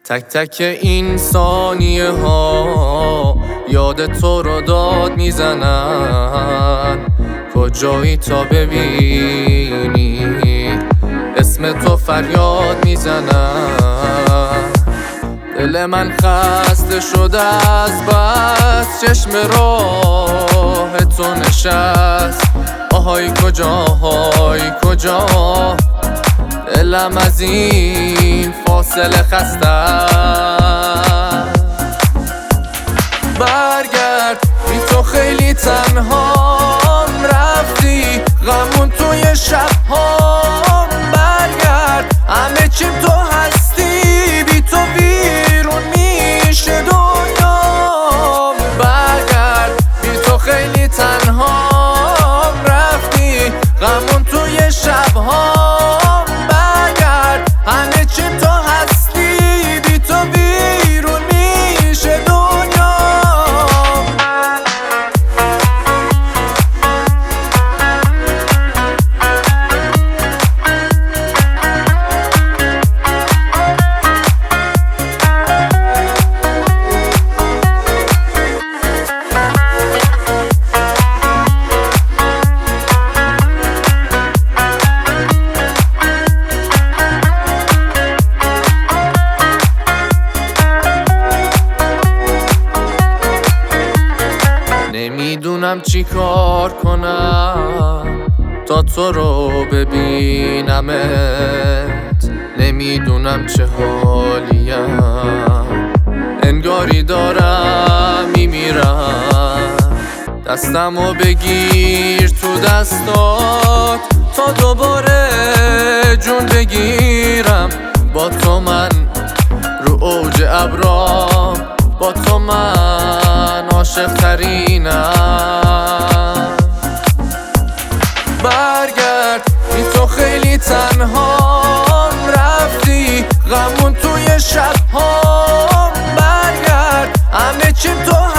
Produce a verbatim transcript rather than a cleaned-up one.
تک تک این ثانیه ها یاد تو رو داد میزنن، کجایی تا ببینی اسم تو فریاد میزنن. دل من خسته شده از بس چشم راه تو نشست، آهای کجا های کجا، دلم از این فاصله خسته. برگرد بی تو خیلی تنهام، رفتی غمون توی شبهام. برگرد همه چیم تو هستی، بی تو ویرون میشه دنیام. برگرد بی تو خیلی تنهام، رفتی غمون توی شبهام. برگرد همه چیم تو هستی، بی تو ویرون میشه دنیام. نمیدونم چی کار کنم تا تو رو ببینمت، نمیدونم چه حالیم، انگاری دارم میمیرم. دستمو بگیر تو دستات تا دوباره جون بگیرم. با تو من رو اوج ابرام، با تو من عاشق ترینم. برگرد بی تو خیلی تنهام، رفتی غمون توی شبهام. برگرد همه چیم تو